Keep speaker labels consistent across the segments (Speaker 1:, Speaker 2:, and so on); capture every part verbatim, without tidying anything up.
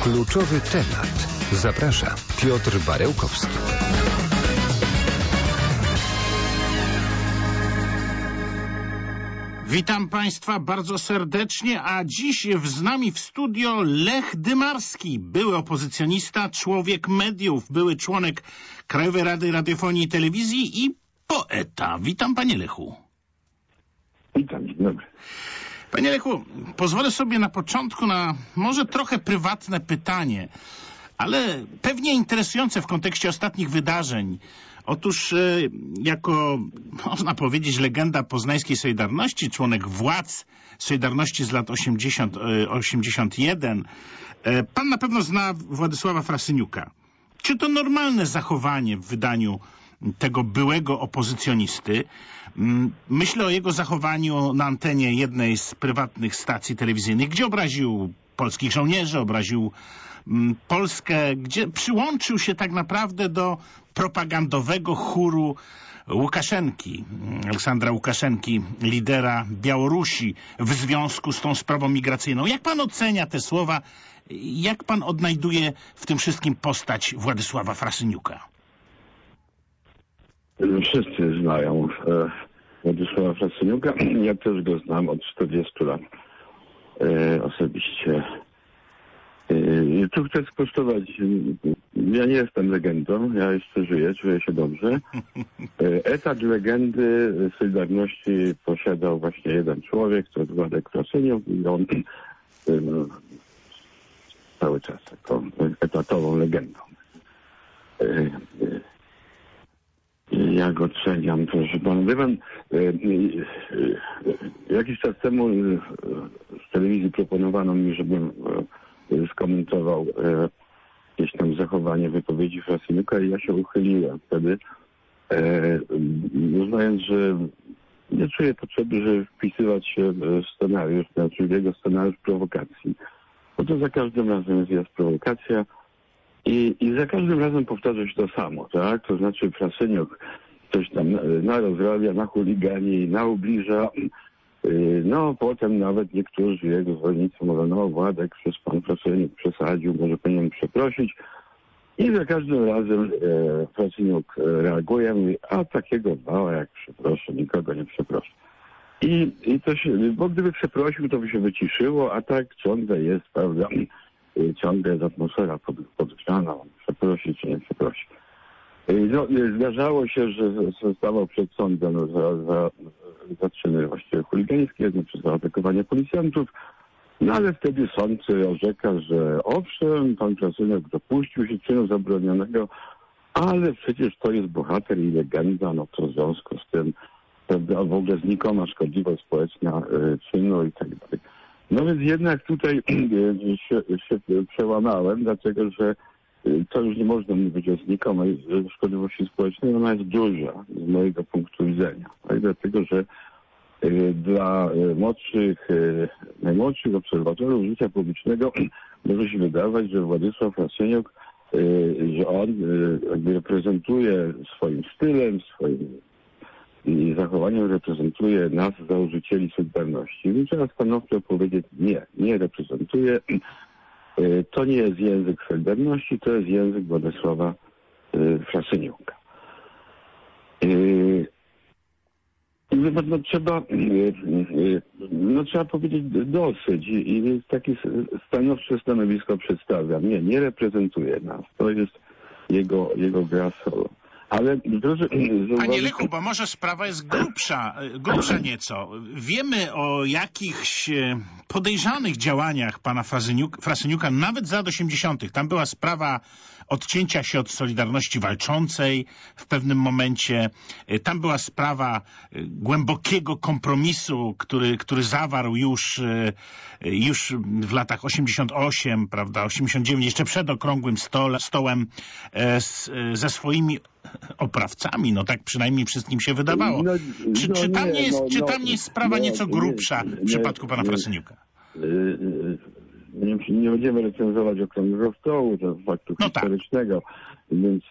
Speaker 1: Kluczowy temat. Zaprasza Piotr Barełkowski.
Speaker 2: Witam Państwa bardzo serdecznie, a dziś z nami w studio Lech Dymarski, były opozycjonista, człowiek mediów, były członek Krajowej Rady Radiofonii i Telewizji i poeta. Witam, panie Lechu.
Speaker 3: Witam, dzień dobry.
Speaker 2: Panie Lechu, pozwolę sobie na początku na może trochę prywatne pytanie, ale pewnie interesujące w kontekście ostatnich wydarzeń. Otóż jako, można powiedzieć, legenda poznańskiej Solidarności, członek władz Solidarności z lat osiemdziesiąt, osiemdziesiąt jeden, pan na pewno zna Władysława Frasyniuka. Czy to normalne zachowanie w wydaniu tego byłego opozycjonisty? Myślę o jego zachowaniu na antenie jednej z prywatnych stacji telewizyjnych, gdzie obraził polskich żołnierzy, obraził Polskę, gdzie przyłączył się tak naprawdę do propagandowego chóru Łukaszenki, Aleksandra Łukaszenki, lidera Białorusi w związku z tą sprawą migracyjną. Jak pan ocenia te słowa? Jak pan odnajduje w tym wszystkim postać Władysława Frasyniuka?
Speaker 3: Wszyscy znają e, Władysława Frasyniuka. Ja też go znam od czterdziestu lat e, osobiście. I tu chcę sprostować, ja nie jestem legendą, ja jeszcze żyję, czuję się dobrze. Etat legendy Solidarności posiadał właśnie jeden człowiek, to jest Władek Frasyniuk i on no, cały czas taką etatową legendą. Ja go oceniam, proszę pana. Wie pan, jakiś czas temu z telewizji proponowano mi, żebym skomentował e, jakieś tam zachowanie wypowiedzi Frasyniuka i ja się uchyliłem wtedy, e, uznając, że nie czuję potrzeby, żeby wpisywać się w scenariusz, znaczy w jego scenariusz prowokacji. Bo to za każdym razem jest prowokacja i, i za każdym razem powtarza się to samo, tak? To znaczy Frasyniuk coś tam narozrabia, nachuligani, naubliża. No, potem nawet niektórzy jego zwolennicy mówią, no Władek, przez pan Frasyniuk przesadził, może powinien przeprosić. I za każdym razem e, Frasyniuk reaguje, mówi, a takiego mała jak przeproszę, nikogo nie przeproszę. I, I to się, bo gdyby przeprosił, to by się wyciszyło, a tak ciągle jest, prawda, ciągle jest atmosfera pod, podgrzana, on przeprosi czy nie przeprosi. No, zdarzało się, że zostawał przed sądem za, za, za czyny właściwie chuligańskie, znaczy za atakowanie policjantów, no ale wtedy sąd orzeka, że owszem, pan Frasyniuk dopuścił się czynu zabronionego, ale przecież to jest bohater i legenda, no to w związku z tym, prawda, w ogóle znikoma szkodliwość społeczna czynu i tak dalej. No więc jednak tutaj się, się przełamałem, dlatego że to już nie można mówić o znikomej szkodliwości społecznej, ona jest duża z mojego punktu widzenia. Tak? Dlatego, że dla młodszych, najmłodszych obserwatorów życia publicznego może się wydawać, że Władysław Frasyniuk, że on jakby reprezentuje swoim stylem, swoim i zachowaniem reprezentuje nas, założycieli Solidarności. I trzeba stanowczo powiedzieć, nie, nie reprezentuje. To nie jest język Solidarności, to jest język Władysława Frasyniuka. No, trzeba, no, trzeba powiedzieć dosyć i, i takie stanowcze stanowisko przedstawiam. Nie, nie reprezentuje nas. To jest jego, jego gra solo. Ale proszę,
Speaker 2: Panie Lechu, bo może sprawa jest grubsza, grubsza nieco. Wiemy o jakichś podejrzanych działaniach pana Frasyniuka, Frasyniuka nawet z lat osiemdziesiątych. Tam była sprawa odcięcia się od Solidarności Walczącej w pewnym momencie. Tam była sprawa głębokiego kompromisu, który, który zawarł już, już w latach osiemdziesiąt osiem, prawda, osiemdziesiąt dziewięć, jeszcze przed okrągłym stole, stołem z, ze swoimi oprawcami, no tak przynajmniej wszystkim się wydawało. No, czy,
Speaker 3: no
Speaker 2: czy, tam nie, nie jest,
Speaker 3: no,
Speaker 2: czy
Speaker 3: no,
Speaker 2: tam nie jest sprawa
Speaker 3: no,
Speaker 2: nieco grubsza
Speaker 3: nie,
Speaker 2: w przypadku pana
Speaker 3: nie,
Speaker 2: Frasyniuka?
Speaker 3: Nie, nie będziemy recenzować okrągłego stołu, to faktu
Speaker 2: no
Speaker 3: historycznego, tak. Więc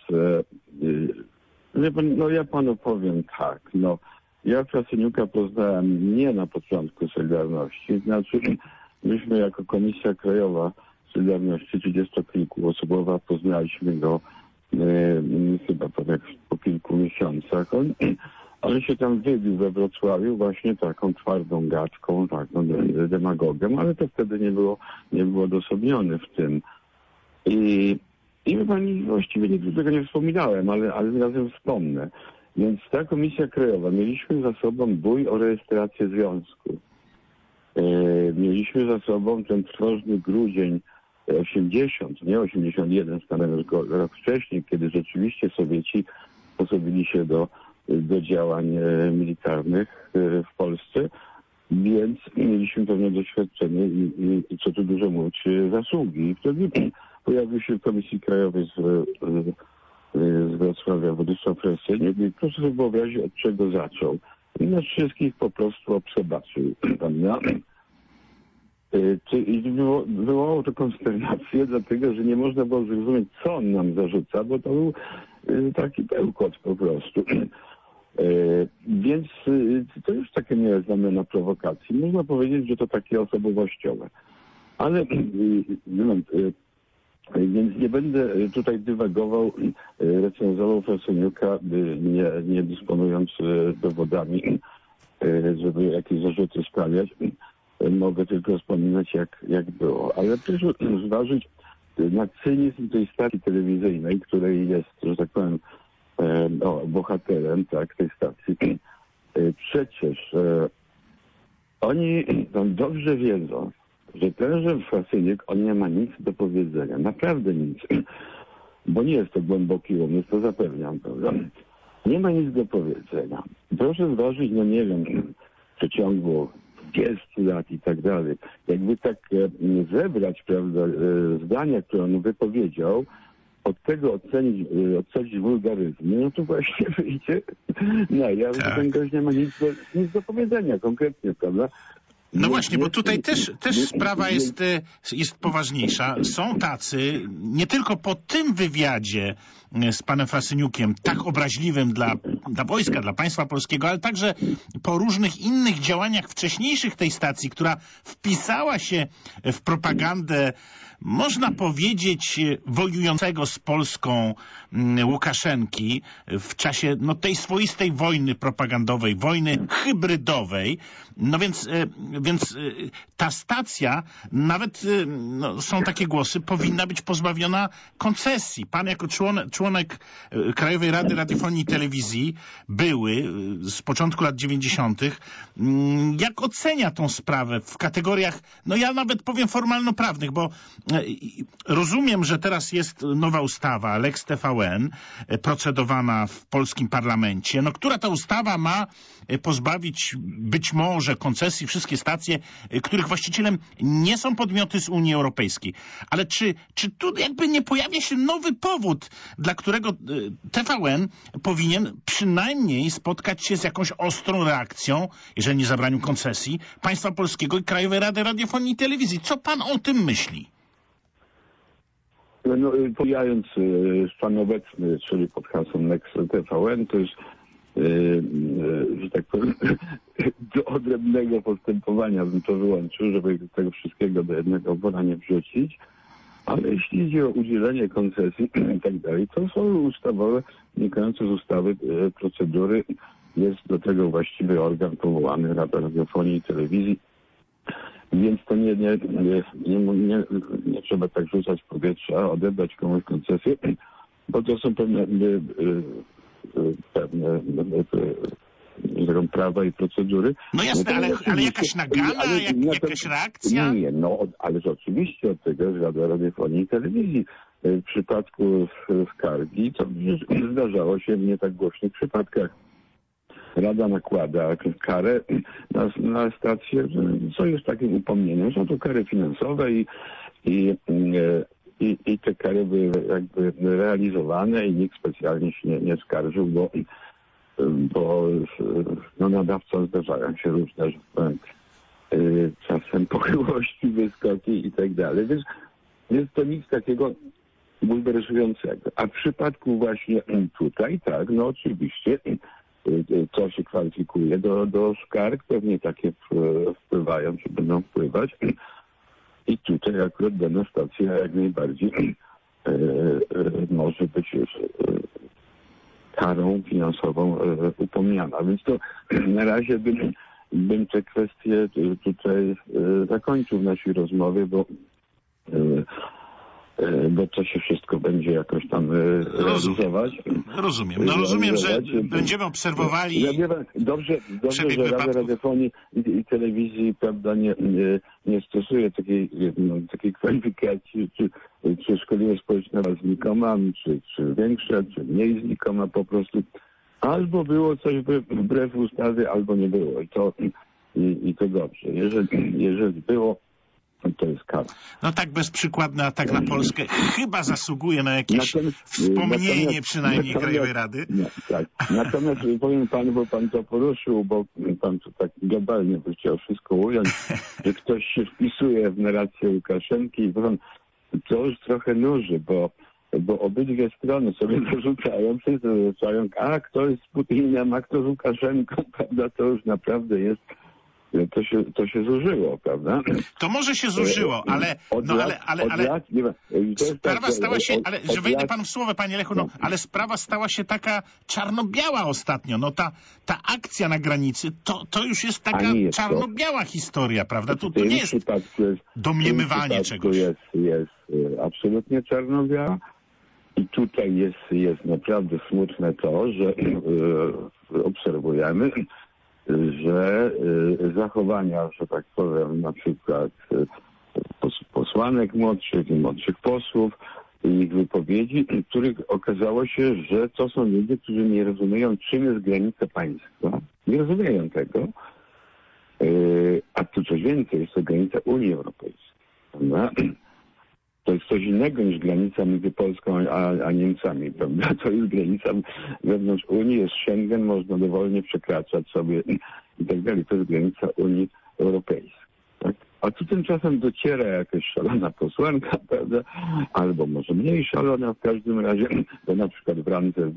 Speaker 3: e, no ja panu powiem tak, no ja Frasyniuka poznałem nie na początku Solidarności, znaczy myśmy jako Komisja Krajowa Solidarności trzydziestokilkuosobowa, poznaliśmy go e, chyba po, jak, po kilku miesiącach. On, on się tam wybił we Wrocławiu właśnie taką twardą gadką, tak, no, demagogiem, ale to wtedy nie było, nie było odosobnione w tym. I, i pani właściwie nigdy tego nie wspominałem, ale, ale razem wspomnę. Więc ta Komisja Krajowa, mieliśmy za sobą bój o rejestrację związku. E, mieliśmy za sobą ten trwożny grudzień osiemdziesiąt, nie osiemdziesiąt jeden, stanąłem rok wcześniej, kiedy rzeczywiście Sowieci sposobili się do, do działań e, militarnych e, w Polsce, więc mieliśmy pewne doświadczenie i, i, i co tu dużo mówić, zasługi. I wtedy pojawił się w Komisji Krajowej z, z Wrocławia Władysław Frasyniuk i proszę sobie wyobrazić, od czego zaczął. I nas wszystkich po prostu obsobaczył. I było, wywołało to konsternację, dlatego że nie można było zrozumieć, co on nam zarzuca, bo to był taki bełkot po prostu. Więc to już takie miałe znamiona prowokacji. Można powiedzieć, że to takie osobowościowe. Ale więc nie będę tutaj dywagował, recenzował Frasyniuka, nie, nie dysponując dowodami, żeby jakieś zarzuty sprawiać. Mogę tylko wspominać, jak, jak było. Ale proszę zważyć na cynizm tej stacji telewizyjnej, której jest, że tak powiem, e, o, bohaterem, tak, tej stacji. E, przecież e, oni tam dobrze wiedzą, że tenże Frasyniuk, on nie ma nic do powiedzenia. Naprawdę nic. Bo nie jest to głęboki umysł, to zapewniam, prawda? Nie ma nic do powiedzenia. Proszę zważyć, no nie wiem, w przeciągu dwudziestu lat i tak dalej. Jakby tak e, zebrać, prawda, e, zdania, które on wypowiedział, od tego ocenić, e, ocenić wulgaryzmy, no to właśnie wyjdzie na jaw, że ten gość nie ma nic do, nic do powiedzenia konkretnie, prawda?
Speaker 2: No właśnie, bo tutaj też, też sprawa jest, jest poważniejsza. Są tacy, nie tylko po tym wywiadzie z panem Frasyniukiem, tak obraźliwym dla, dla wojska, dla państwa polskiego, ale także po różnych innych działaniach wcześniejszych tej stacji, która wpisała się w propagandę, można powiedzieć, wojującego z Polską Łukaszenki w czasie no, tej swoistej wojny propagandowej, wojny hybrydowej. No więc, więc ta stacja, nawet no, są takie głosy, powinna być pozbawiona koncesji. Pan jako członek, członek Krajowej Rady Radiofonii i Telewizji, były z początku lat dziewięćdziesiątych, jak ocenia tą sprawę w kategoriach, no ja nawet powiem formalno-prawnych, bo rozumiem, że teraz jest nowa ustawa, Lex T V N, procedowana w polskim parlamencie, no która ta ustawa ma pozbawić być może koncesji wszystkie stacje, których właścicielem nie są podmioty z Unii Europejskiej. Ale czy, czy tu jakby nie pojawia się nowy powód, dla którego T V N powinien przynajmniej spotkać się z jakąś ostrą reakcją, jeżeli nie zabraniu koncesji, państwa polskiego i Krajowej Rady Radiofonii i Telewizji? Co pan o tym myśli?
Speaker 3: No, pomijając stan obecny, czyli pod hasłem Lex T V N, to jest, że tak powiem, do odrębnego postępowania bym to wyłączył, żeby tego wszystkiego do jednego wora nie wrzucić. Ale jeśli idzie o udzielenie koncesji i tak dalej, to są ustawowe, wynikające z ustawy procedury. Jest do tego właściwy organ powołany, Rada Radiofonii i Telewizji. Więc to nie, nie, nie, nie, nie, nie trzeba tak rzucać w powietrze, odebrać komuś koncesję, bo to są pewne, pewne, pewne prawa i procedury.
Speaker 2: No jasne, ale, ale jakaś nagana, ale, jak, jakaś reakcja?
Speaker 3: Nie, no, ale oczywiście od tego jest Rada Radiofonii i Telewizji. W przypadku skargi to zdarzało się w nie tak głośnych przypadkach. Rada nakłada karę na, na stację, co jest takim upomnieniem. Są to kary finansowe i, i, i, i te kary były jakby realizowane i nikt specjalnie się nie, nie skarżył, bo, bo no, nadawcom zdarzają się różne, że powiem, czasem pochyłości, wyskoki i tak dalej. Więc jest to nic takiego bulwersującego. A w przypadku właśnie tutaj, tak, no oczywiście co się kwalifikuje do, do skarg, pewnie takie wpływają, czy będą wpływać. I tutaj akurat dana stacja jak najbardziej e, e, może być już e, karą finansową e, upomniana. Więc to na razie bym, bym te kwestie tutaj e, zakończył w naszej rozmowie, bo e, bo to się wszystko będzie jakoś tam realizować.
Speaker 2: Rozumiem. No rozumiem, że będziemy obserwowali
Speaker 3: ja wiem, dobrze, dobrze, że Rada Radiofonii i, i Telewizji, prawda, nie, nie, nie stosuje takiej, no, takiej kwalifikacji, czy, czy szkolenie społeczne znikoma, czy, czy większe, czy mniej znikoma po prostu. Albo było coś wbrew ustawy, albo nie było. I to, i, i to dobrze. Jeżeli, jeżeli było, to jest kara.
Speaker 2: No tak bezprzykładny atak na Polskę chyba zasługuje na jakieś natomiast, wspomnienie natomiast, przynajmniej Krajowej Rady.
Speaker 3: Nie, tak. Natomiast powiem panu, bo pan to poruszył, bo pan to tak globalnie by chciał wszystko ująć, że ktoś się wpisuje w narrację Łukaszenki i pan, to już trochę nuży, bo bo obydwie strony sobie dorzucają, wszyscy dorzucają, a kto jest z Putinem, a kto z Łukaszenką, prawda, to już naprawdę jest To się, to się zużyło, prawda?
Speaker 2: To może się zużyło, ale... No, ale, ale, ale sprawa stała się... Ale, że wejdę panu w słowo, panie Lechu, no, ale sprawa stała się taka czarno-biała ostatnio. No ta, ta akcja na granicy, to, to już jest taka czarno-biała historia, prawda? Tu, tu nie jest domniemywanie czegoś.
Speaker 3: Jest, jest absolutnie czarno-biała. I tutaj jest, jest naprawdę smutne to, że yy, obserwujemy, że y, zachowania, że tak powiem, na przykład y, pos, posłanek młodszych i młodszych posłów i ich wypowiedzi, których okazało się, że to są ludzie, którzy nie rozumieją, czym jest granica państwa. Nie rozumieją tego. Y, a tu coś więcej, jest to granica Unii Europejskiej. No? To jest coś innego niż granica między Polską a, a Niemcami, prawda? To jest granica wewnątrz Unii, jest Schengen, można dowolnie przekraczać sobie i tak dalej. To jest granica Unii Europejskiej. Tak? A tu tymczasem dociera jakaś szalona posłanka, prawda? Albo może mniej szalona w każdym razie, bo na przykład w randze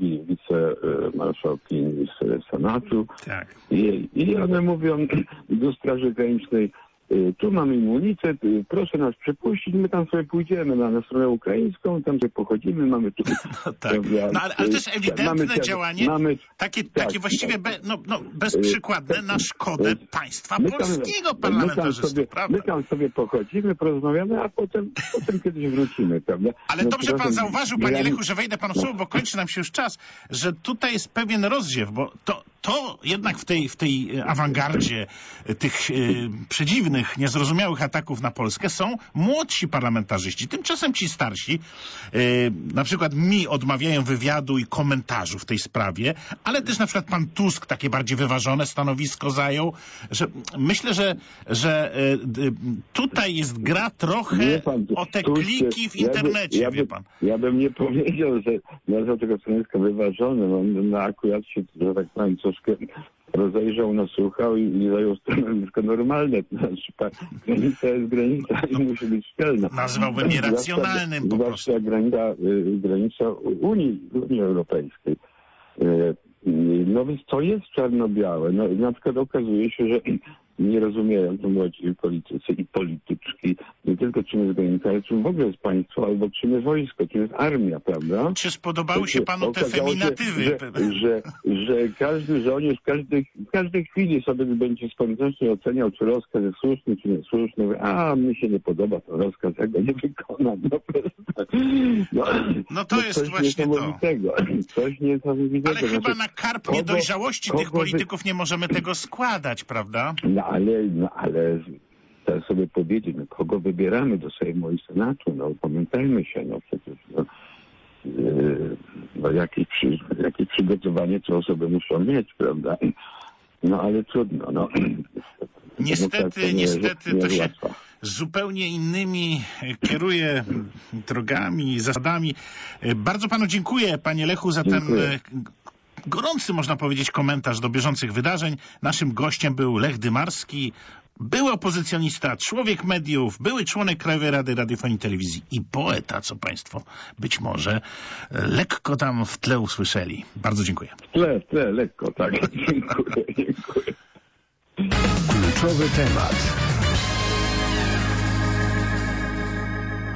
Speaker 3: wicemarszałkini z Senatu. Tak. I, I one mówią do Straży Granicznej, tu mamy immunitet, proszę nas przepuścić, my tam sobie pójdziemy na, na stronę ukraińską, tam sobie pochodzimy, mamy tu...
Speaker 2: No tak, no, ale, ale też ewidentne mamy, działanie, mamy, takie, tak, takie właściwie be, no, no, bezprzykładne na szkodę państwa my tam, polskiego parlamentarzystów, prawda?
Speaker 3: My tam sobie pochodzimy, porozmawiamy, a potem, potem kiedyś wrócimy, prawda?
Speaker 2: Ale
Speaker 3: no,
Speaker 2: dobrze pan zauważył, panie Lechu, że wejdę panu w słowo, bo kończy nam się już czas, że tutaj jest pewien rozziew, bo to, to jednak w tej, w tej awangardzie tych y, przedziwnych, niezrozumiałych ataków na Polskę są młodsi parlamentarzyści. Tymczasem ci starsi, yy, na przykład mi odmawiają wywiadu i komentarzu w tej sprawie, ale też na przykład pan Tusk takie bardziej wyważone stanowisko zajął, że myślę, że, że yy, tutaj jest gra trochę pan, o te Tusk, kliki w internecie, ja by, ja by, wie pan.
Speaker 3: Ja bym nie powiedział, że nazwał tego stanowiska wyważone, no, no akurat się, że tak powiem, troszkę rozejrzał, nasłuchał i, i zajął stanowisko normalne. To znaczy, granica jest granica i musi być szczelna.
Speaker 2: Nazwałbym je racjonalnym po prostu.
Speaker 3: Zwłaszcza granica, y, granica Unii, Unii Europejskiej. Y, no więc to jest czarno-białe. No, na przykład okazuje się, że nie rozumieją to młodzi politycy i polityczki nie tylko czym jest granica, ale czym w ogóle jest państwo, albo czym jest wojsko, czym jest armia, prawda?
Speaker 2: Czy spodobały się panu te feminatywy?
Speaker 3: Się, że, że, że każdy żołnierz w każdej, w każdej chwili sobie będzie spontanicznie oceniał, czy rozkaz jest słuszny, czy niesłuszny. Mówi, a mnie się nie podoba ten rozkaz, ja go nie wykonam. No,
Speaker 2: no, no to no, jest właśnie to.
Speaker 3: Coś niesamowitego.
Speaker 2: Ale chyba na karp niedojrzałości tych polityków wy... nie możemy tego składać, prawda?
Speaker 3: No ale, no ale trzeba sobie powiedzieć, no, kogo wybieramy do Sejmu i Senatu, no pamiętajmy się, no przecież no, yy, no jakieś, przy, jakieś przygotowanie te osoby muszą mieć, prawda? No ale trudno, no.
Speaker 2: Niestety, niestety to się zupełnie innymi kieruje drogami, zasadami. Bardzo panu dziękuję, panie Lechu, za ten gorący, można powiedzieć, komentarz do bieżących wydarzeń. Naszym gościem był Lech Dymarski, były opozycjonista, człowiek mediów, były członek Krajowej Rady Radiofonii i Telewizji i poeta, co państwo być może lekko tam w tle usłyszeli. Bardzo dziękuję.
Speaker 3: W tle, w tle, lekko, tak. Dziękuję, dziękuję.
Speaker 1: Kluczowy temat.